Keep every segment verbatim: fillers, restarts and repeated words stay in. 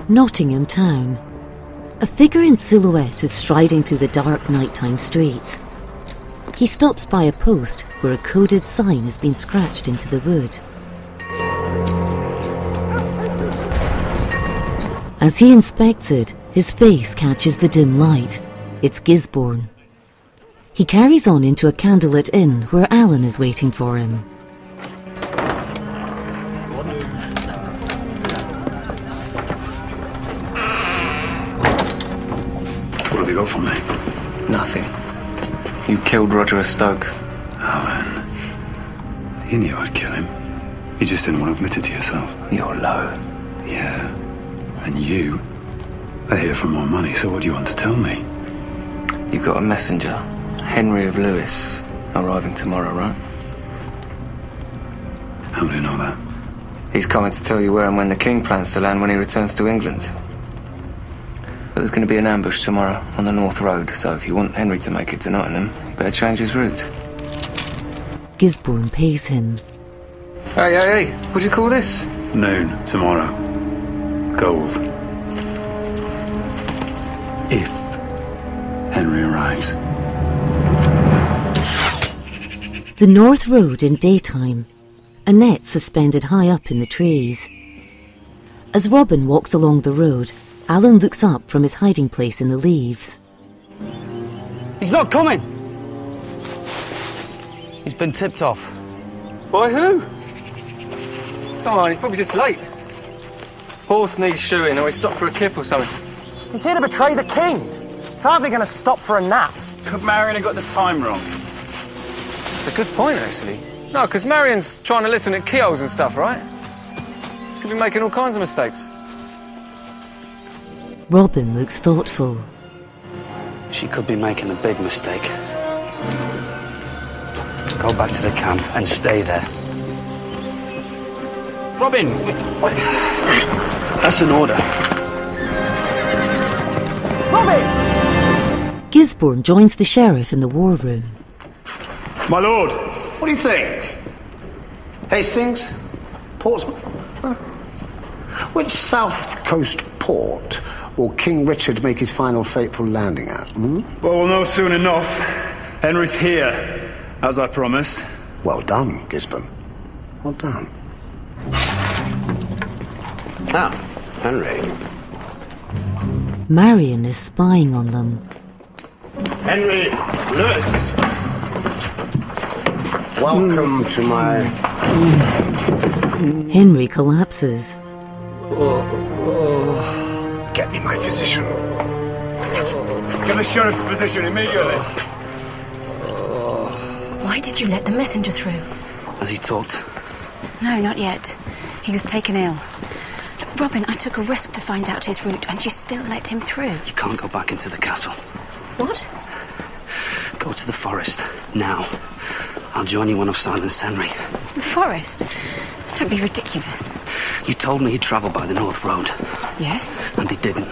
Nottingham town. A figure in silhouette is striding through the dark nighttime streets. He stops by a post where a coded sign has been scratched into the wood. As he inspects it, his face catches the dim light. It's Gisborne. He carries on into a candlelit inn where Alan is waiting for him. What have you got for me? Nothing. You killed Roger of Stoke. Alan, you knew I'd kill him. You just didn't want to admit it to yourself. You're low. Yeah. And you are here for more money, so what do you want to tell me? You've got a messenger, Henry of Lewis, arriving tomorrow, right? How do you know that? He's coming to tell you where and when the king plans to land when he returns to England. But there's going to be an ambush tomorrow on the North Road, so if you want Henry to make it to Nottingham, you better change his route. Gisborne pays him. Hey, hey, hey, what do you call this? Noon, tomorrow. Gold. If Henry arrives. The North Road in daytime. A net suspended high up in the trees. As Robin walks along the road, Alan looks up from his hiding place in the leaves. He's not coming! He's been tipped off. By who? Come on, he's probably just late. Horse needs shoeing, or he stopped for a kip or something. He's here to betray the king. He's hardly going to stop for a nap. Could Marion have got the time wrong? That's a good point, actually. No, because Marion's trying to listen at keyholes and stuff, right? Could be making all kinds of mistakes. Robin looks thoughtful. She could be making a big mistake. Go back to the camp and stay there. Robin! That's an order. Robin! Gisborne joins the sheriff in the war room. My lord, what do you think? Hastings? Portsmouth? Huh? Which south coast port will King Richard make his final fateful landing at? Hmm? Well, we'll know soon enough. Henry's here, as I promised. Well done, Gisborne. Well done. Ah, Henry. Marion is spying on them. Henry Lewis. Welcome mm. to my... Henry collapses. Get me my physician. Get the sheriff's physician immediately. Why did you let the messenger through? Has he talked? No, not yet. He was taken ill. Robin, I took a risk to find out his route, and you still let him through. You can't go back into the castle. What? Go to the forest, now. I'll join you when I've silenced Henry. The forest? Don't be ridiculous. You told me he'd travel by the North Road. Yes? And he didn't.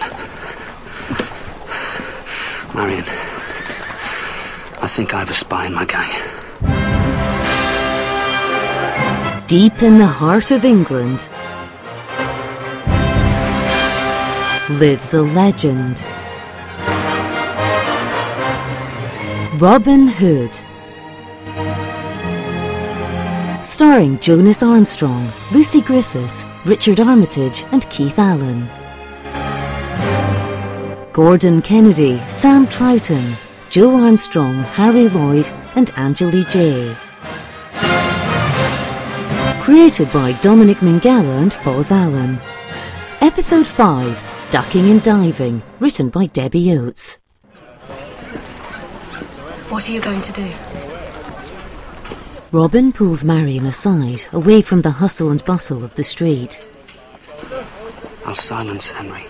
Marion, I think I have a spy in my gang. Deep in the heart of England lives a legend. Robin Hood. Starring Jonas Armstrong, Lucy Griffiths, Richard Armitage and Keith Allen. Gordon Kennedy, Sam Troughton, Joe Armstrong, Harry Lloyd and Angeli Jay. Created by Dominic Mingala and Foz Allen. Episode five, Ducking and Diving, written by Debbie Oates. What are you going to do? Robin pulls Marion aside, away from the hustle and bustle of the street. I'll silence Henry.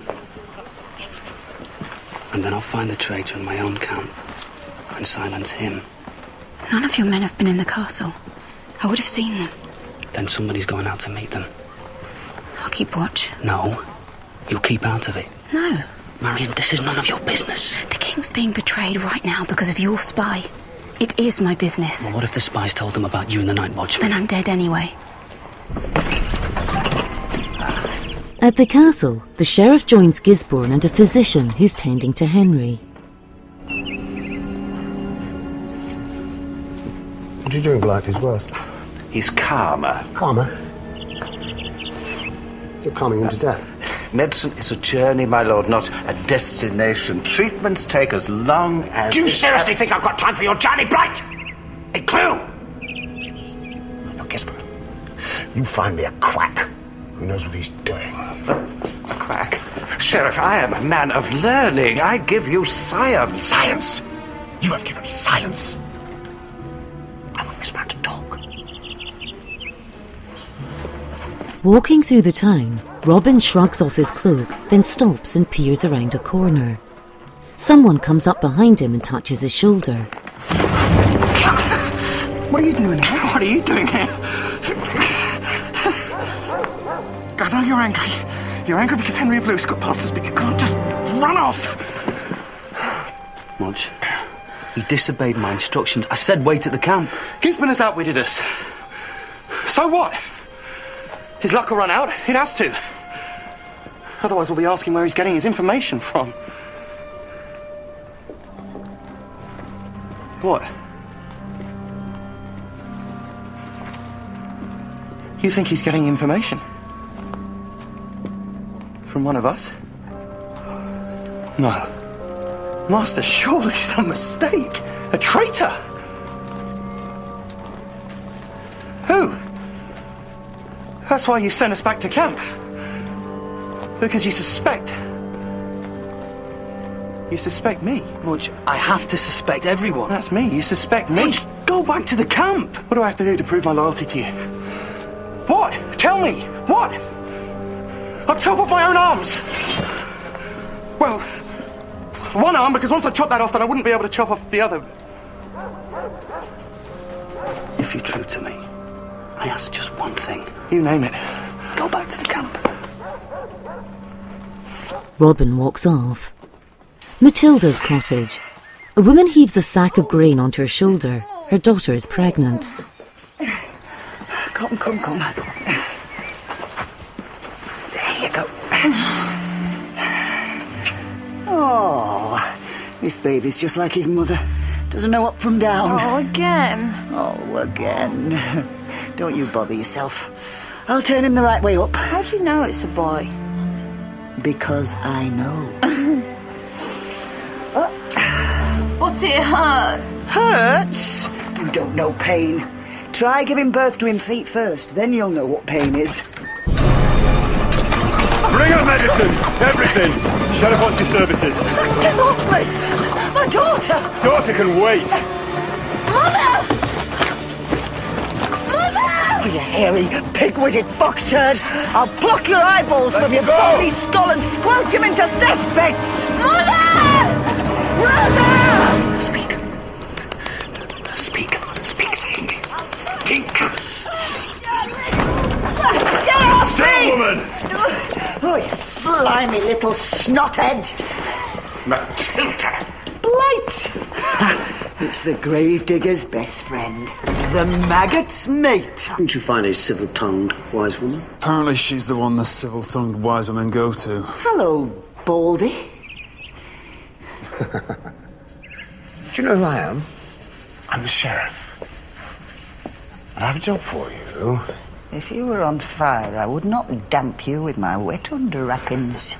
And then I'll find the traitor in my own camp and silence him. None of your men have been in the castle. I would have seen them. Then somebody's going out to meet them. I'll keep watch. No, you'll keep out of it. No. Marion, this is none of your business. The king's being betrayed right now because of your spy. It is my business. Well, what if the spies told them about you and the Night Watchman? Then I'm dead anyway. At the castle, the sheriff joins Gisborne and a physician who's tending to Henry. What are you doing, Blight? He's worse. He's calmer. Calmer? You're calming him to death. Medicine is a journey, my lord, not a destination. Treatments take as long as... Do you seriously think I've got time for your journey, Blight? A clue? Now, Gisborne, you find me a quack who knows what he's doing. A quack? Sheriff, I am a man of learning. I give you science. Science? You have given me silence. I want this man to talk. Walking through the town, Robin shrugs off his cloak, then stops and peers around a corner. Someone comes up behind him and touches his shoulder. What are you doing here? What are you doing here? I know you're angry. You're angry because Henry of Lewis got past us, but you can't just run off. Mudge, you disobeyed my instructions. I said wait at the camp. Gisborne has outwitted us. So what? His luck will run out. It has to. Otherwise we'll be asking where he's getting his information from. What? You think he's getting information? From one of us? No. Master, surely some mistake. A traitor. Who? That's why you sent us back to camp. Because you suspect. You suspect me. Mudge, I have to suspect everyone. That's me. You suspect me. Mudge, go back to the camp. What do I have to do to prove my loyalty to you? What? Tell me. What? I'll chop off my own arms. Well, one arm, because once I chop that off, then I wouldn't be able to chop off the other. If you're true to me, I ask just one thing. You name it. Go back to the camp. Robin walks off. Matilda's cottage. A woman heaves a sack of grain onto her shoulder. Her daughter is pregnant. Come, come, come. There you go. Oh, this baby's just like his mother. Doesn't know up from down. Oh, again. Oh, again. Don't you bother yourself. I'll turn him the right way up. How do you know it's a boy? Because I know. But it hurts. Hurts? You don't know pain. Try giving birth to him feet first, then you'll know what pain is. Bring up medicines! Everything! Sheriff wants your services. Get off me! My daughter! Daughter can wait! Mother! Oh, you hairy, pig-witted fox turd! I'll pluck your eyeballs Let's from your go. bony skull and squelch him into cesspits! Mother! Rosa! Speak. Speak. Speak, saying me. Speak. Get off Still, me! woman! Oh, you slimy little snothead! Matilda! Blight! It's the gravedigger's best friend. The maggot's mate. Didn't you find a civil-tongued wise woman? Apparently she's the one the civil-tongued wise women go to. Hello, Baldy. Do you know who I am? I'm the sheriff. And I have a job for you. If you were on fire, I would not damp you with my wet under wrappings.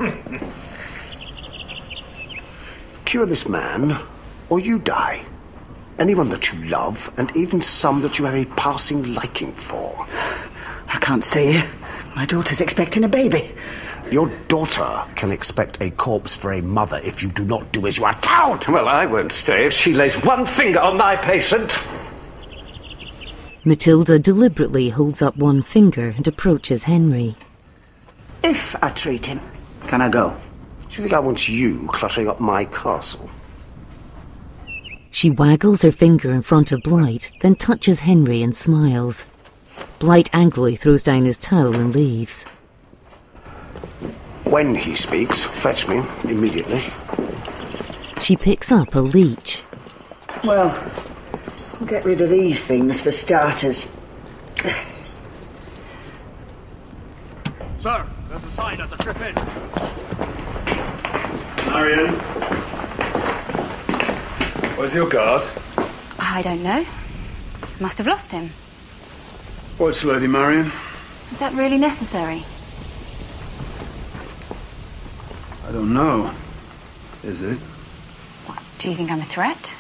Cure this man, or you die. Anyone that you love, and even some that you have a passing liking for. I can't stay here. My daughter's expecting a baby. Your daughter can expect a corpse for a mother if you do not do as you are told. Well, I won't stay if she lays one finger on my patient. Matilda deliberately holds up one finger and approaches Henry. If I treat him, can I go? Do you think I want you cluttering up my castle? She waggles her finger in front of Blight, then touches Henry and smiles. Blight angrily throws down his towel and leaves. When he speaks, fetch me immediately. She picks up a leech. Well, we'll get rid of these things for starters. Sir, there's a sign at the trip in. Marion? Where's your guard? I don't know. Must have lost him. What's Lady Marion? Is that really necessary? I don't know. Is it? What, do you think I'm a threat?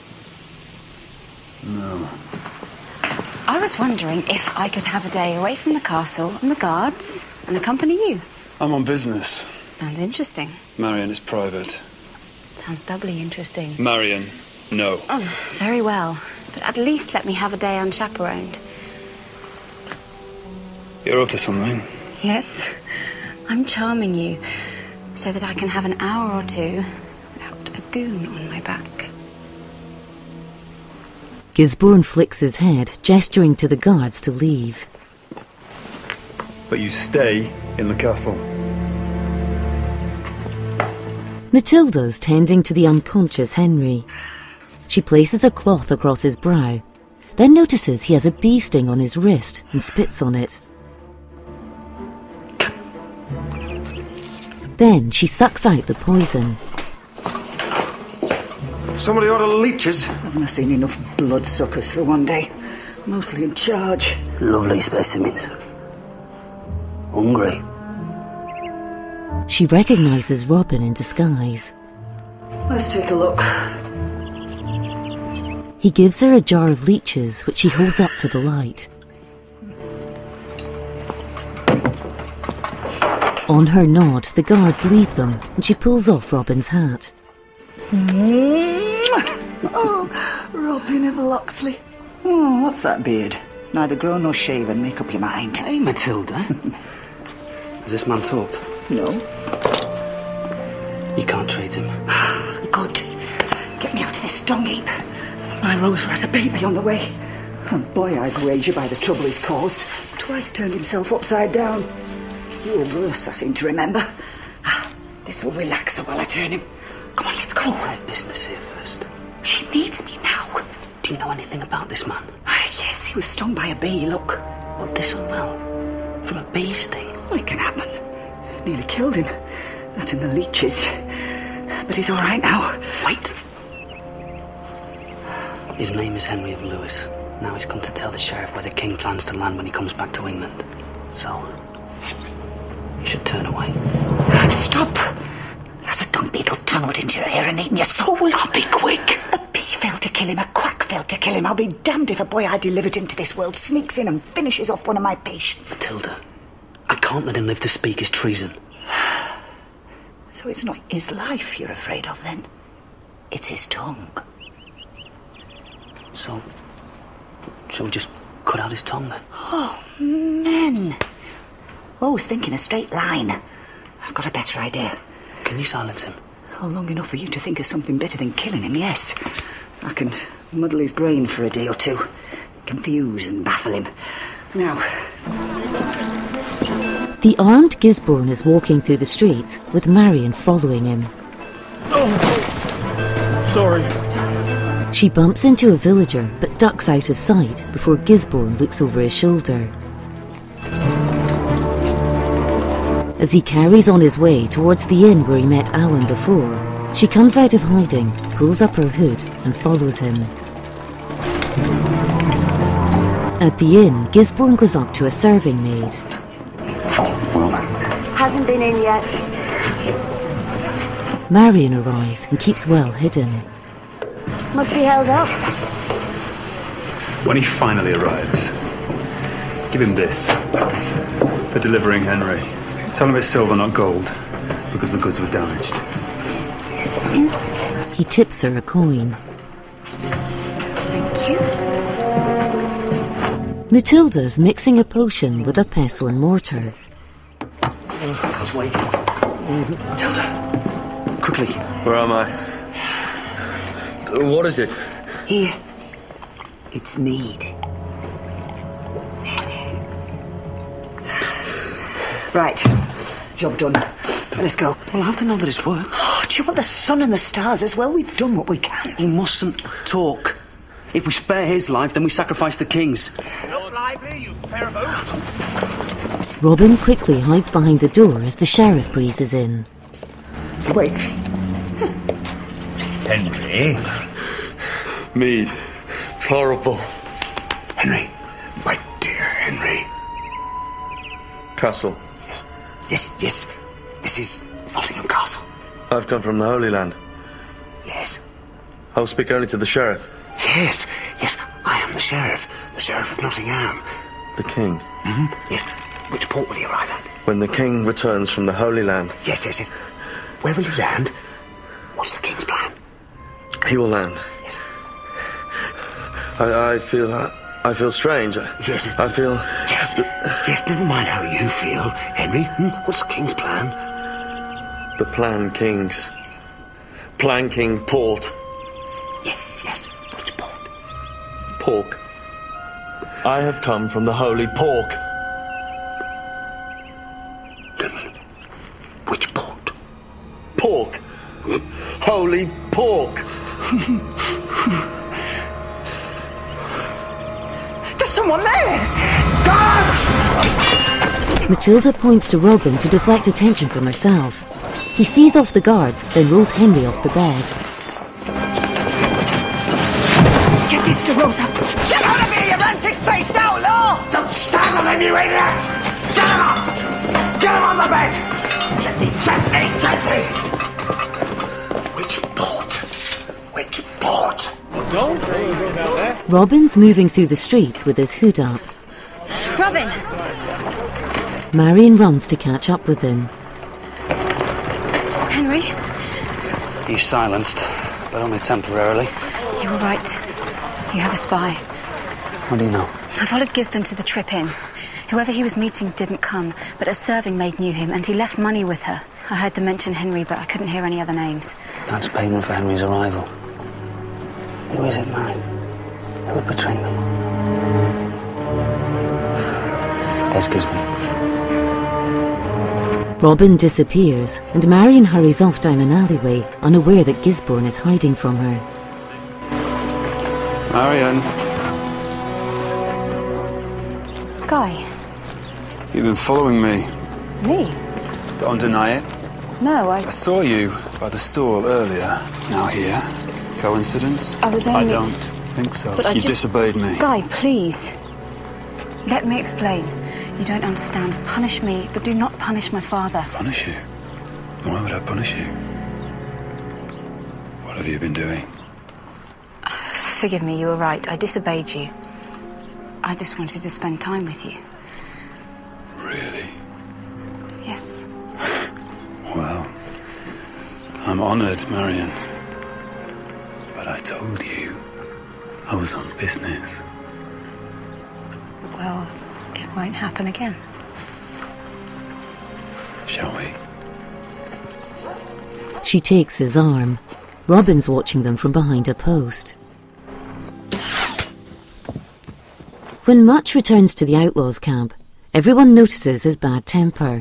No. I was wondering if I could have a day away from the castle and the guards and accompany you. I'm on business. Sounds interesting. Marion is private. Sounds doubly interesting. Marion, no. Oh, very well. But at least let me have a day unchaperoned. You're up to something. Yes. I'm charming you so that I can have an hour or two without a goon on my back. Gisborne flicks his head, gesturing to the guards to leave. But you stay in the castle. Matilda's tending to the unconscious Henry. She places a cloth across his brow, then notices he has a bee sting on his wrist and spits on it. Then she sucks out the poison. Somebody order leeches. I've not seen enough bloodsuckers for one day. Mostly in charge. Lovely specimens. Hungry. She recognises Robin in disguise. Let's take a look. He gives her a jar of leeches, which she holds up to the light. On her nod, the guards leave them, and she pulls off Robin's hat. Oh, Robin of Locksley. Oh, what's that beard? It's neither grown nor shaven. Make up your mind. Hey, Matilda. Has this man talked? No. You can't treat him. Good. Get me out of this dung heap. My Rosa has a baby on the way. And boy, I'd wager by the trouble he's caused. Twice turned himself upside down. You were worse, I seem to remember. Ah, this will relax her while I turn him. Come on, let's go. I have business here first. She needs me now. Do you know anything about this man? Ah, yes, he was stung by a bee, look. What, this unwell? From a bee sting? Well, it can happen. Nearly killed him. Not in the leeches. But he's all right now. Wait. His name is Henry of Lewis. Now he's come to tell the sheriff where the king plans to land when he comes back to England. So, you should turn away. Stop! Has a dung beetle tunnelled into your hair and eaten your soul? I'll be quick. A bee failed to kill him, a quack failed to kill him. I'll be damned if a boy I delivered into this world sneaks in and finishes off one of my patients. Matilda, I can't let him live to speak his treason. So it's not his life you're afraid of, then? It's his tongue. So, shall we just cut out his tongue, then? Oh, men. Oh, I was thinking a straight line. I've got a better idea. Can you silence him? Oh, long enough for you to think of something better than killing him, yes. I can muddle his brain for a day or two. Confuse and baffle him. Now... The armed Gisborne is walking through the streets, with Marion following him. Oh, sorry. She bumps into a villager, but ducks out of sight before Gisborne looks over his shoulder. As he carries on his way towards the inn where he met Alan before, she comes out of hiding, pulls up her hood and follows him. At the inn, Gisborne goes up to a serving maid. Hasn't been in yet. Marion arrives and keeps well hidden. Must be held up. When he finally arrives, give him this for delivering Henry. Tell him it's silver, not gold, because the goods were damaged. He tips her a coin. Thank you. Matilda's mixing a potion with a pestle and mortar. I was waiting. Matilda, quickly. Where am I? What is it? Here. It's mead. Right. Job done. Let's go. Well, I have to know that it's worked. Oh, do you want the sun and the stars as well? We've done what we can. You mustn't talk. If we spare his life, then we sacrifice the king's. Look lively, you pair of oafs. Robin quickly hides behind the door as the sheriff breezes in. Awake. Henry? Mead. Horrible. Henry. My dear Henry. Castle. Yes. Yes, yes. This is Nottingham Castle. I've come from the Holy Land. Yes. I'll speak only to the sheriff. Yes, yes. I am the sheriff. The sheriff of Nottingham. The king? Mm-hmm. Yes. Which port will he arrive at? When the king returns from the Holy Land. Yes, yes, yes. Where will he land? What's the king's plan? He will land. Yes. I, I feel... I feel strange. Yes. It, I feel... Yes, yes, never mind how you feel, Henry. Hmm? What's the king's plan? The plan king's... Planking port. Yes, yes. Which port? Pork. I have come from the holy pork. Which port? Pork. Holy pork. There's someone there! Guards! Matilda points to Robin to deflect attention from herself. He sees off the guards, then rolls Henry off the bed. Get this to Rosa! Get out of here, you rancid-faced outlaw! Don't startle him, you idiot! Get him up! Get him on the bed! Gently, gently, gently! Which port? Which port? Don't worry about that. Robin's moving through the streets with his hood up. Robin! Marion runs to catch up with him. Henry? He's silenced, but only temporarily. You were right. You have a spy. How do you know? I followed Gisborne to the Trip Inn. Whoever he was meeting didn't come, but a serving maid knew him, and he left money with her. I heard them mention Henry, but I couldn't hear any other names. That's payment for Henry's arrival. Who is it, Marion? Who betrayed them? There's Gisborne. Robin disappears, and Marion hurries off down an alleyway, unaware that Gisborne is hiding from her. Marion. Guy. You've been following me. Me? Don't deny it. No, I... I saw you by the stall earlier. Now here. Coincidence? I was only... I don't think so. But I you just... disobeyed me. Guy, please. Let me explain. You don't understand. Punish me, but do not punish my father. Punish you? Why would I punish you? What have you been doing? Forgive me, you were right. I disobeyed you. I just wanted to spend time with you. Really? Yes. Well, I'm honoured, Marion. But I told you I was on business. Well, it won't happen again. Shall we? She takes his arm. Robin's watching them from behind a post. When Much returns to the outlaws' camp, everyone notices his bad temper.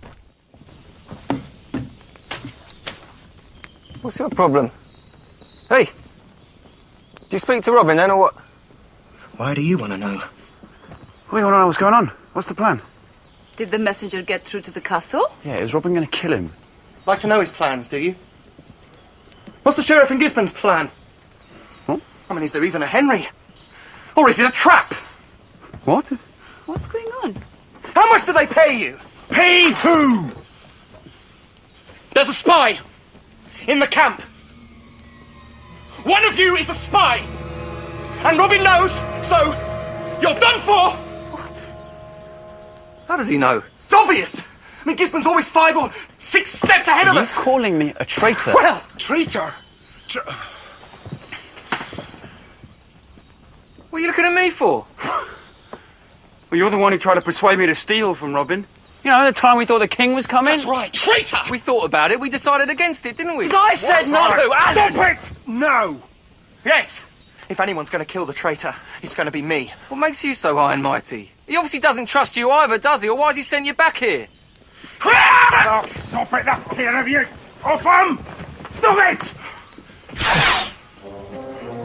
What's your problem? Hey! Do you speak to Robin then, or what? Why do you want to know? We want to know what's going on. What's the plan? Did the messenger get through to the castle? Yeah, is Robin going to kill him? Like to know his plans, do you? What's the Sheriff and Gisborne's plan? What? I mean, is there even a Henry? Or is it a trap? What? What's going on? How much do they pay you? Pay who? There's a spy in the camp. One of you is a spy. And Robin knows, so you're done for. What? How does he know? It's obvious. I mean, Gisborne's always five or six steps ahead Are of you us. calling me a traitor? Well, traitor. Tra- What are you looking at me for? Well, you're the one who tried to persuade me to steal from Robin. You know, the time we thought the king was coming? That's right, traitor! We thought about it, we decided against it, didn't we? I said no! Alan! Stop it! No! Yes! If anyone's going to kill the traitor, it's going to be me. What makes you so high and mighty? He obviously doesn't trust you either, does he? Or why has he sent you back here? Oh, stop it, that pair of you! Off him! Stop it!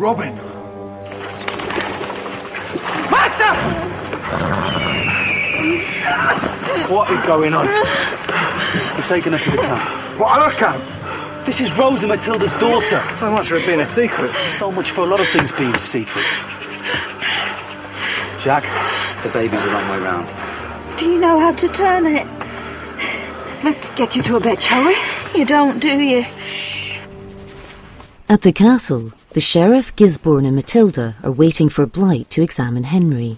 Robin! Master! What is going on? We're taking her to the camp. What other camp? This is Rosa Matilda's daughter. So much for it being a secret. So much for a lot of things being secret. Jack, The baby's a long way round. Do you know how to turn it? Let's get you to a bed, shall we? You don't, do you? At the castle, the sheriff, Gisborne and Matilda are waiting for Blight to examine Henry.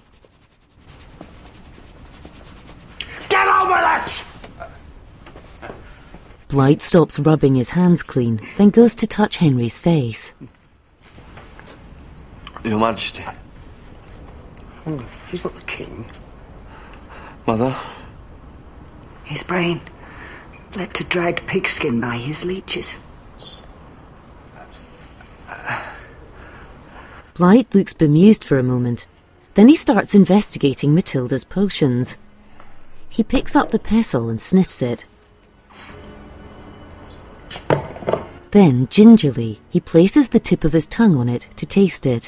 Get over it! Blight stops rubbing his hands clean, then goes to touch Henry's face. Your Majesty. Oh, he's not the king. Mother? His brain, bled to dried pigskin by his leeches. Blight looks bemused for a moment. Then he starts investigating Matilda's potions. He picks up the pestle and sniffs it. Then, gingerly, he places the tip of his tongue on it to taste it.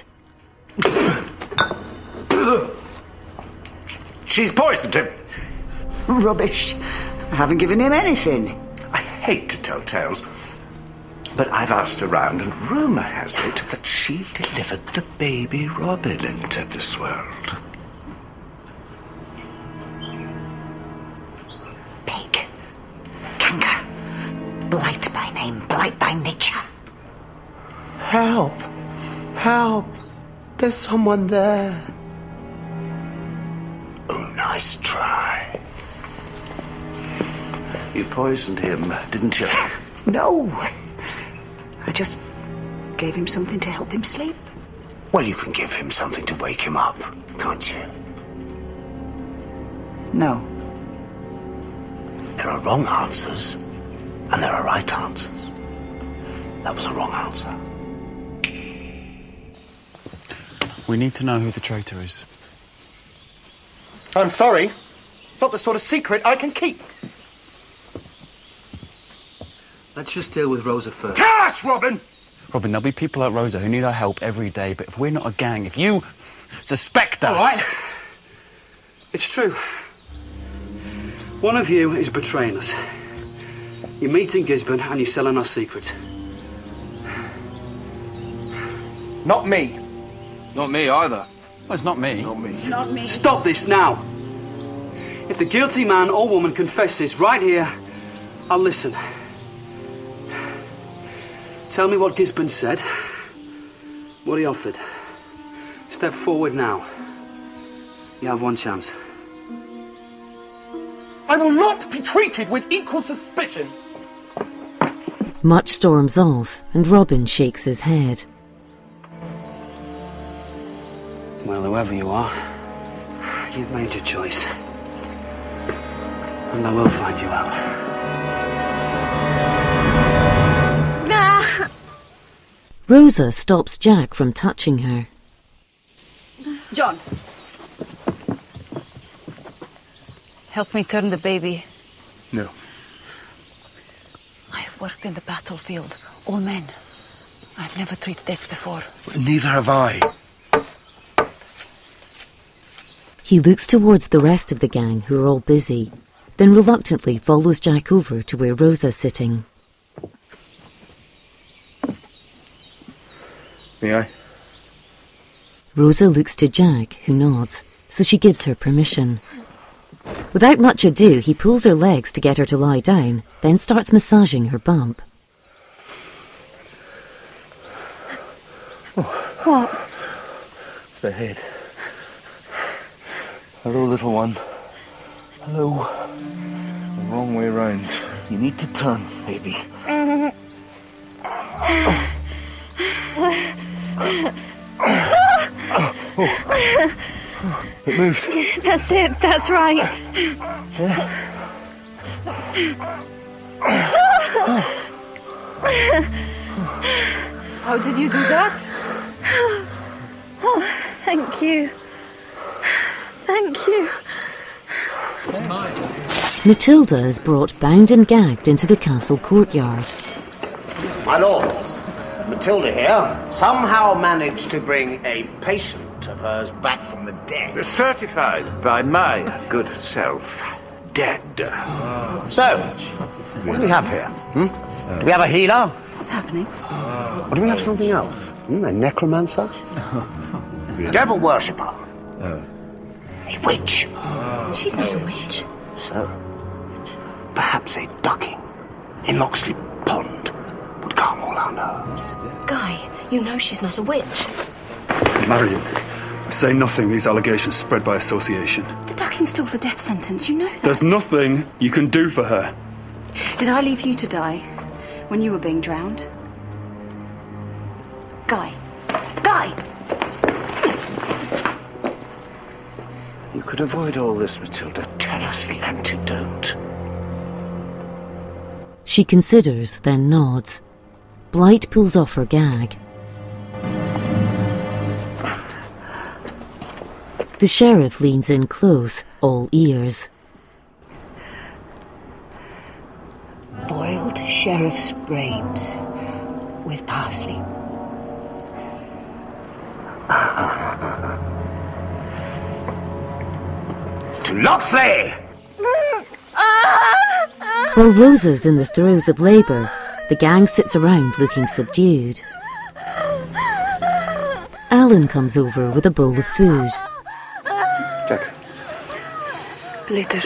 She's poisoned him. Rubbish. I haven't given him anything. I hate to tell tales, but I've asked around, and rumour has it that she delivered the baby Robin into this world. Pig. Kanga. Blight by name, blight by nature. Help! Help! There's someone there. Oh, nice try. You poisoned him, didn't you? No. I just gave him something to help him sleep. Well, you can give him something to wake him up, can't you? No. There are wrong answers, and there are right answers. That was a wrong answer. We need to know who the traitor is. I'm sorry. Not the sort of secret I can keep. Let's just deal with Rosa first. Tell us, Robin! Robin, there'll be people like Rosa who need our help every day, but if we're not a gang, if you suspect us... All right. It's true. One of you is betraying us. You're meeting Gisborne and you're selling our secrets. Not me. Not me either. Well, it's not me. Not me. Not me. Stop this now. If the guilty man or woman confesses right here, I'll listen. Tell me what Gisborne said, what he offered. Step forward now. You have one chance. I will not be treated with equal suspicion. Much storms off, and Robin shakes his head. Well, whoever you are, you've made your choice. And I will find you out. Ah! Rosa stops Jack from touching her. John. Help me turn the baby. No. I have worked in the battlefield, all men. I've never treated this before. Neither have I. He looks towards the rest of the gang, who are all busy, then reluctantly follows Jack over to where Rosa's sitting. May I? Rosa looks to Jack, who nods, so she gives her permission. Without much ado, he pulls her legs to get her to lie down, then starts massaging her bump. What? It's the head. Hello, little one. Hello. The wrong way round. You need to turn, baby. Oh. It moved. That's it, that's right. Yeah. How did you do that? Oh, thank you. Thank you. Matilda is brought bound and gagged into the castle courtyard. My lords, Matilda here somehow managed to bring a patient aunt of hers back from the dead. Certified by my good self. Dead. So, what do we have here? Hmm? Do we have a healer? What's happening? Or do we have something else? Hmm? A necromancer? Devil worshipper? A witch? She's not a witch. So, perhaps a ducking in Locksley Pond would calm all our nerves. Guy, you know she's not a witch. Marion, say nothing. These allegations spread by association. The ducking still's a death sentence, you know that. There's nothing you can do for her. Did I leave you to die when you were being drowned? Guy. Guy! You could avoid all this, Matilda. Tell us the antidote. She considers, then nods. Blight pulls off her gag. The sheriff leans in close, all ears. Boiled sheriff's brains with parsley. To Locksley! While Rosa's in the throes of labour, the gang sits around looking subdued. Alan comes over with a bowl of food. Jack. Later.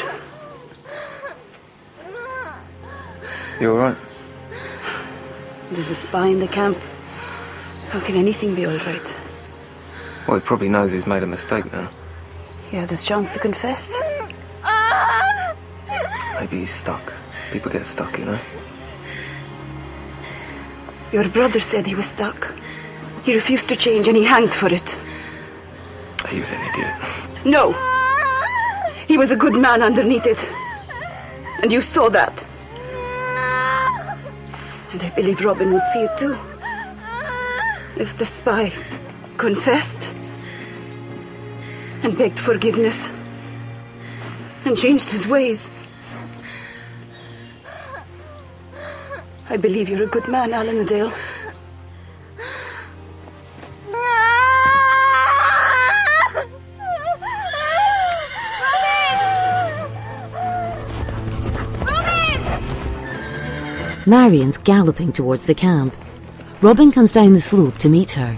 You alright? There's a spy in the camp. How can anything be alright? Well, he probably knows he's made a mistake now. Yeah, there's chance to confess. Maybe he's stuck. People get stuck, you know? Your brother said he was stuck. He refused to change and he hanged for it. He was an idiot. No! He was a good man underneath it. And you saw that. And I believe Robin would see it too. If the spy confessed and begged forgiveness and changed his ways. I believe you're a good man, Alan Adale. Marion's galloping towards the camp. Robin comes down the slope to meet her.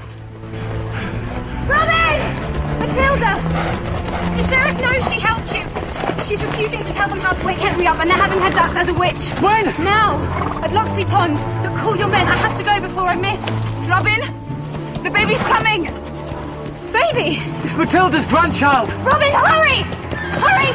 Robin! Matilda! The sheriff knows she helped you. She's refusing to tell them how to wake Henry up, and they're having her ducked as a witch. When? Now! At Locksley Pond. Look, call your men. I have to go before I missed. Robin! The baby's coming! Baby! It's Matilda's grandchild! Robin, hurry! Hurry!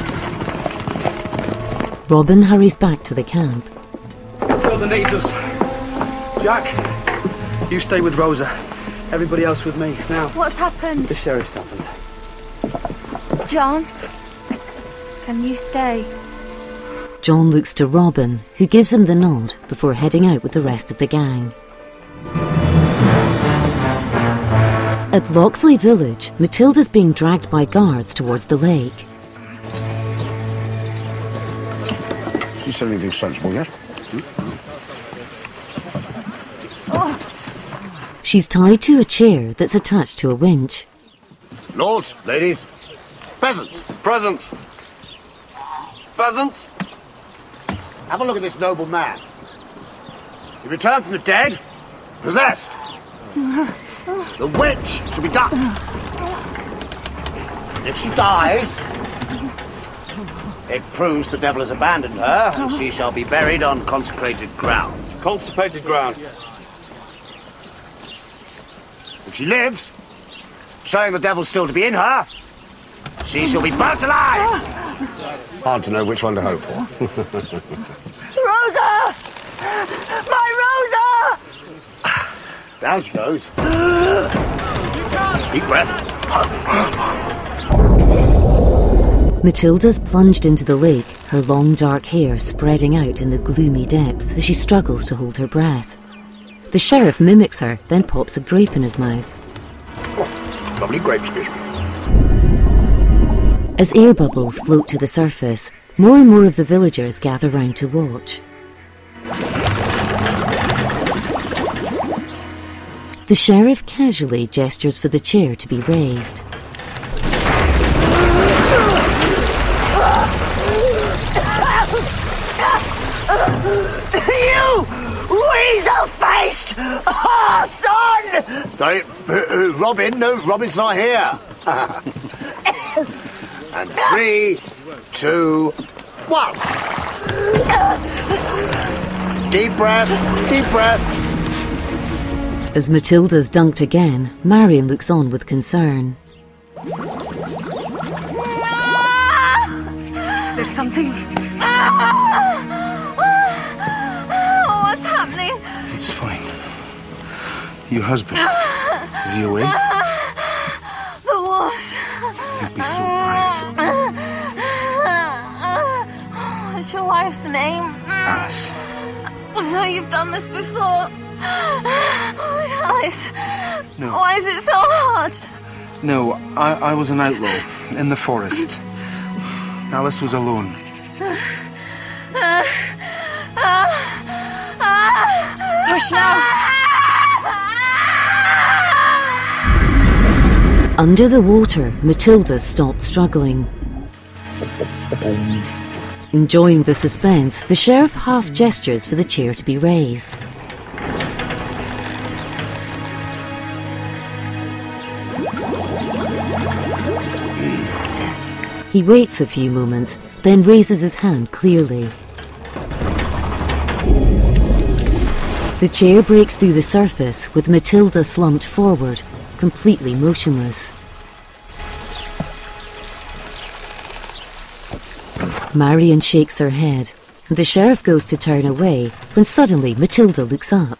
Robin hurries back to the camp. Matilda needs us. Jack, you stay with Rosa. Everybody else with me. Now. What's happened? The sheriff's happened. John? Can you stay? John looks to Robin, who gives him the nod before heading out with the rest of the gang. At Locksley Village, Matilda's being dragged by guards towards the lake. She said anything sensible yet? She's tied to a chair that's attached to a winch. Lords, ladies, peasants. Presents. Pheasants. Have a look at this noble man. He returned from the dead, possessed. The witch shall be ducked. And if she dies, it proves the devil has abandoned her, and she shall be buried on consecrated ground. Consecrated ground. If she lives, showing the devil still to be in her, she shall be burnt alive. Hard to know which one to hope for. Rosa! My Rosa! Down she goes. Deep breath. Matilda's plunged into the lake, her long dark hair spreading out in the gloomy depths as she struggles to hold her breath. The sheriff mimics her, then pops a grape in his mouth. Oh, lovely grapes, Bishop. As air bubbles float to the surface, more and more of the villagers gather round to watch. The The sheriff casually gestures for the chair to be raised. You weasel-faced oh, son! Don't, uh, uh, Robin, no, Robin's not here. And three, two, one. Deep breath, deep breath. As Matilda's dunked again, Marion looks on with concern. There's something. What's happening? It's fine. Your husband, is he away? The wars. You'd be so brave. What's your wife's name? Alice. So you've done this before? Alice. No. Why is it so hard? No, I, I was an outlaw in the forest. Alice was alone. Push now. Under the water, Matilda stopped struggling. Enjoying the suspense, the sheriff half gestures for the chair to be raised. He waits a few moments, then raises his hand clearly. The chair breaks through the surface, with Matilda slumped forward, completely motionless. Marion shakes her head, and the sheriff goes to turn away, when suddenly Matilda looks up.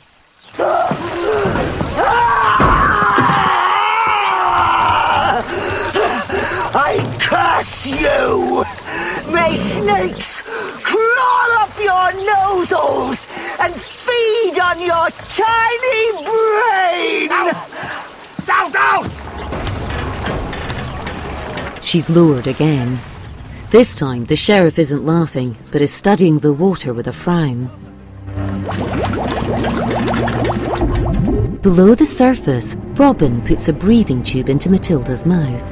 I curse you! May snakes crawl up your noseholes and feed on your tiny brain! Down, down! She's lowered again. This time, the sheriff isn't laughing, but is studying the water with a frown. Below the surface, Robin puts a breathing tube into Matilda's mouth.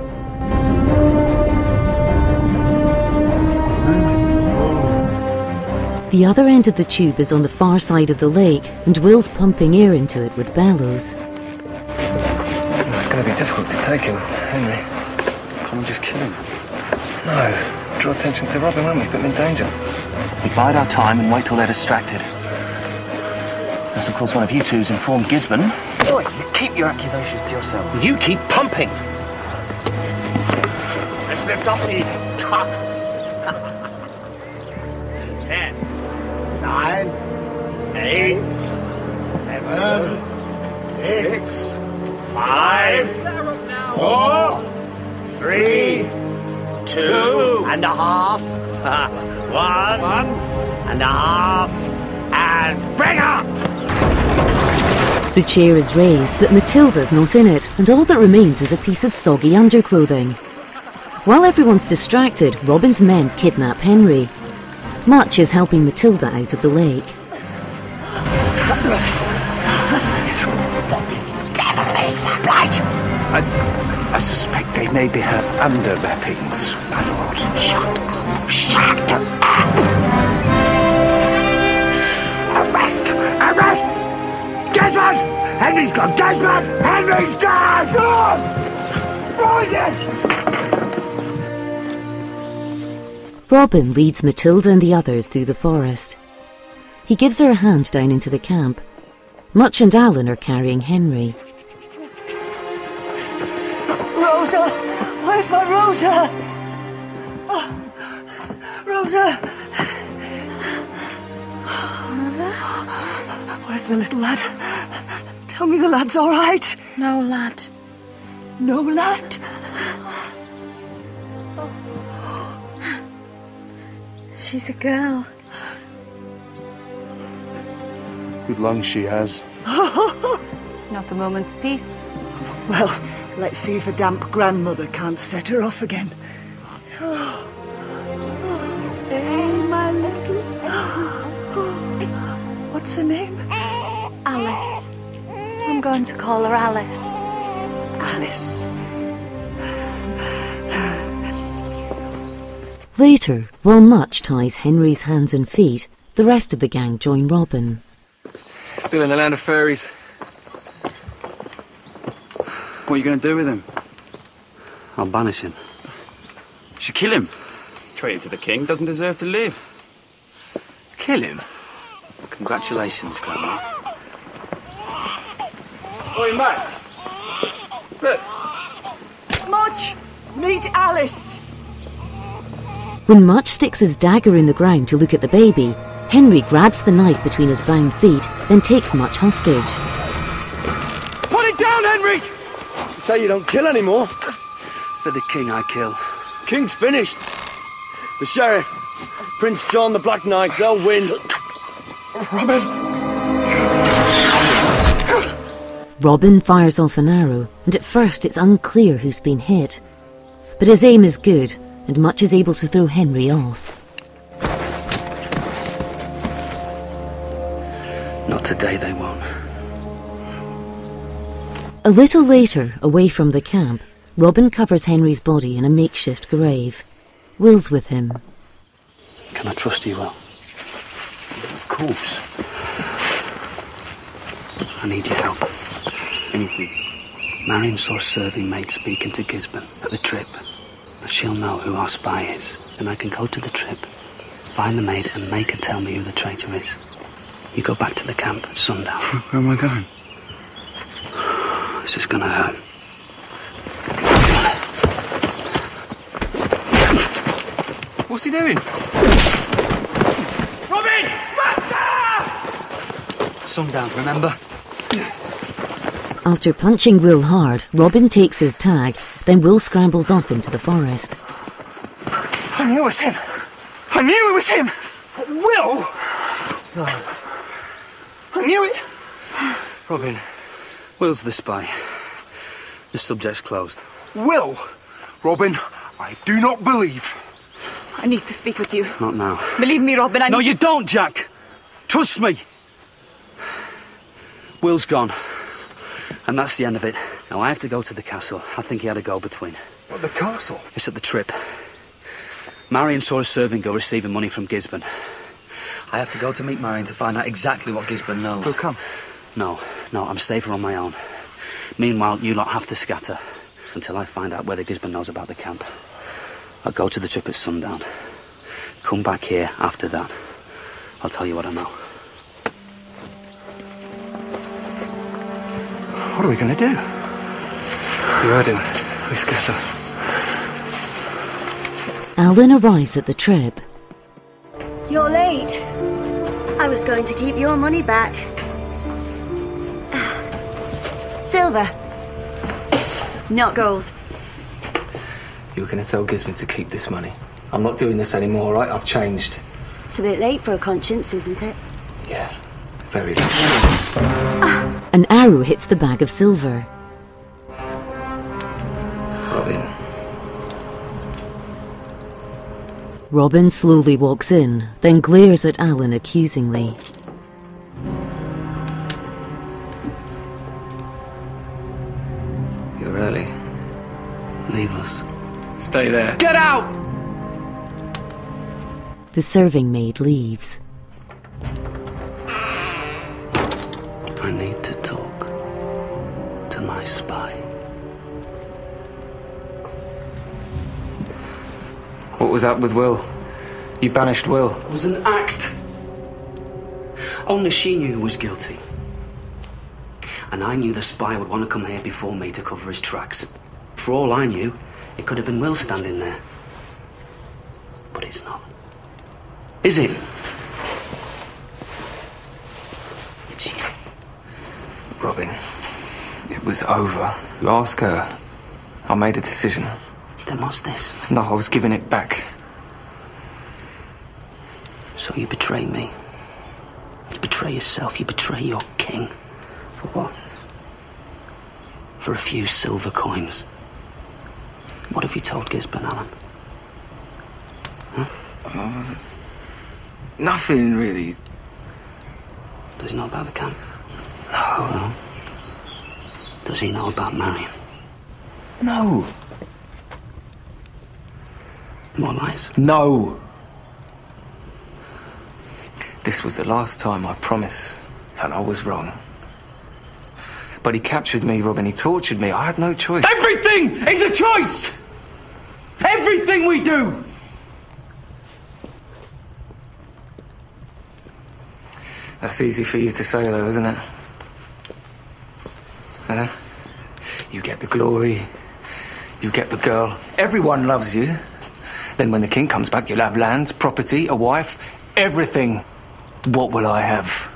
The other end of the tube is on the far side of the lake, and Will's pumping air into it with bellows. It's going to be difficult to take him, Henry. Can't we just kill him? No. Draw attention to Robin, won't we? Put him in danger. We bide our time and wait till they're distracted. Unless, of course, one of you two's informed Gisborne. Boy, you keep your accusations to yourself. You keep pumping. Let's lift up the carcass. Ten, nine, eight, seven, six, five, four, three, two and a half, one, one and a half, and bring up! The chair is raised, but Matilda's not in it, and all that remains is a piece of soggy underclothing. While everyone's distracted, Robin's men kidnap Henry. Much is helping Matilda out of the lake. What the devil is that blood? I, I suspect they may be her underweapons, my lord. Shut up! Shut up! Arrest! Arrest! Gisborne! Henry's gone! Gisborne! Henry's gone! Oh! Robin leads Matilda and the others through the forest. He gives her a hand down into the camp. Much and Alan are carrying Henry. Rosa! Where's my Rosa? Oh, Rosa! Mother? Where's the little lad? Tell me the lad's all right. No lad. No lad? She's a girl. Good lungs she has. Not a moment's peace. Well, let's see if a damp grandmother can't set her off again. Hey, my little... What's her name? Alice. Oh, going to call her Alice. Alice. Later, while Much ties Henry's hands and feet, the rest of the gang join Robin. Still in the land of fairies. What are you going to do with him? I'll banish him. You should kill him. Traitor to the king, doesn't deserve to live. Kill him? Congratulations, Grandma. Oi, Max. Look. Much! Meet Alice! When Much sticks his dagger in the ground to look at the baby, Henry grabs the knife between his bound feet, then takes Much hostage. Put it down, Henry! You say you don't kill anymore? For the king, I kill. King's finished. The sheriff, Prince John, the Black Knights, they'll win. Robin! Robin fires off an arrow, and at first it's unclear who's been hit. But his aim is good, and Much is able to throw Henry off. Not today, they won't. A little later, away from the camp, Robin covers Henry's body in a makeshift grave. Will's with him. Can I trust you, Will? Of course. I need your help. Anything. Marion saw a serving maid speaking to Gisborne at the trip. She'll know who our spy is, and I can go to the trip, find the maid, and make her tell me who the traitor is. You go back to the camp at sundown. Where am I going? This is gonna hurt. What's he doing? Robin! Master! Sundown, remember? After punching Will hard, Robin takes his tag, then Will scrambles off into the forest. I knew it was him. I knew it was him. Will! No. I knew it. Robin, Will's the spy. The subject's closed. Will! Robin, I do not believe. I need to speak with you. Not now. Believe me, Robin, I No, need you to... don't, Jack. Trust me. Will's gone. And that's the end of it. Now I have to go to the castle. I think he had a go-between. What, the castle? It's at the trip. Marion saw a serving girl receiving money from Gisborne. I have to go to meet Marion to find out exactly what Gisborne knows. We'll come. No, no, I'm safer on my own. Meanwhile, you lot have to scatter until I find out whether Gisborne knows about the camp. I'll go to the trip at sundown. Come back here after that. I'll tell you what I know. What are we going to do? You heard him. We scatter. Alan arrives at the trip. You're late. I was going to keep your money back. Silver. Not gold. You were going to tell Gisborne to keep this money. I'm not doing this anymore, right? I've changed. It's a bit late for a conscience, isn't it? Yeah, very late. An arrow hits the bag of silver. Robin. Robin slowly walks in, then glares at Alan accusingly. You're early. Leave us. Stay there. Get out! The serving maid leaves. I need to talk to my spy. What was up with Will? You banished Will. It was an act. Only she knew who was guilty. And I knew the spy would want to come here before me to cover his tracks. For all I knew, it could have been Will standing there. But it's not. Is it? It's you. Robin, it was over. You ask her. I made a decision. Then what's this? No, I was giving it back. So you betray me. You betray yourself. You betray your king. For what? For a few silver coins. What have you told Gisborne, Alan? Huh? Oh, nothing, really. Does he know about the camp? No. No? Does he know about Marion? No. More lies? No. This was the last time, I promise, and I was wrong. But he captured me, Robin. He tortured me. I had no choice. Everything is a choice! Everything we do! That's easy for you to say, though, isn't it? Huh? You get the glory. You get the girl. Everyone loves you. Then when the king comes back, you'll have lands, property, a wife, everything. What will I have?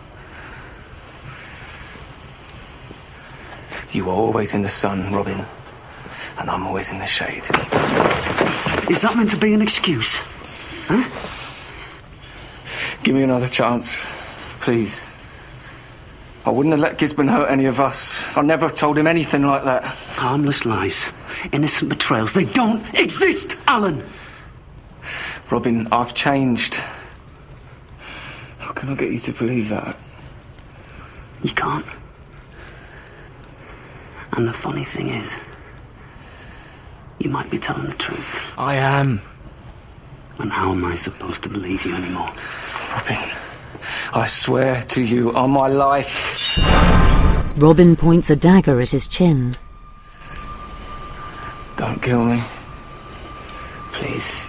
You are always in the sun, Robin. And I'm always in the shade. Is that meant to be an excuse? Huh? Give me another chance, please. I wouldn't have let Gisborne hurt any of us. I never told him anything like that. Harmless lies. Innocent betrayals. They don't exist, Alan! Robin, I've changed. How can I get you to believe that? You can't. And the funny thing is, you might be telling the truth. I am. And how am I supposed to believe you anymore? Robin, I swear to you on my life. Robin points a dagger at his chin. Don't kill me. Please.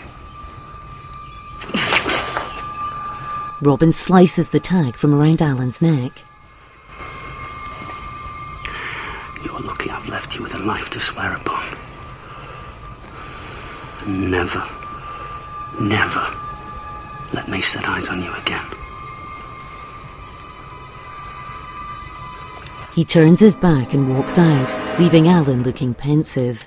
Robin slices the tag from around Alan's neck. You're lucky I've left you with a life to swear upon. Never, never let me set eyes on you again. He turns his back and walks out, leaving Alan looking pensive.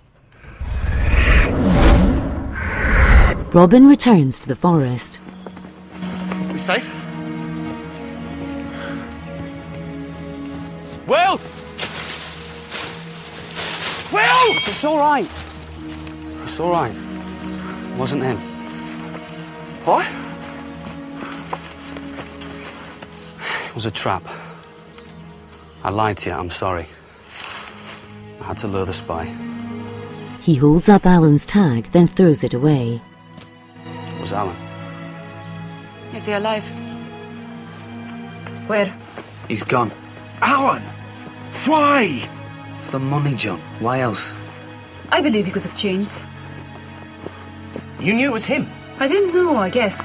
Robin returns to the forest. We safe? Will! Will! It's all right. It's all right. It wasn't him. What? It was a trap. I lied to you, I'm sorry. I had to lure the spy. He holds up Alan's tag, then throws it away. It was Alan. Is he alive? Where? He's gone. Alan! Why? For money, John. Why else? I believe he could have changed. You knew it was him. I didn't know, I guessed.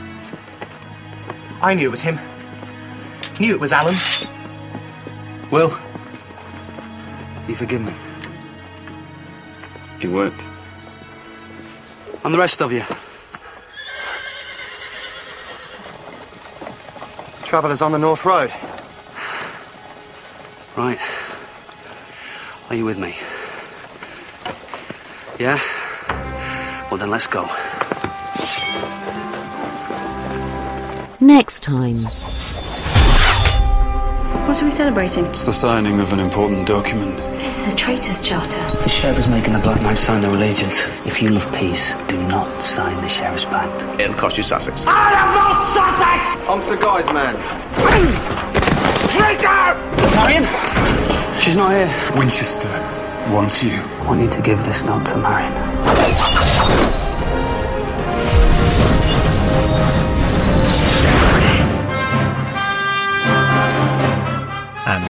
I knew it was him. Knew it was Alan. Will, you forgive me? It worked. And the rest of you? Travellers on the North Road. Right. Are you with me? Yeah? Well, then let's go. Next time. What are we celebrating? It's the signing of an important document. This is a traitor's charter. The sheriff is making the Black Knights sign their allegiance. If you love peace, do not sign the sheriff's pact. It'll cost you Sussex. I have no Sussex! I'm Sir Guy's man. Traitor! Marion? She's not here. Winchester wants you. I want you to give this note to Marion. And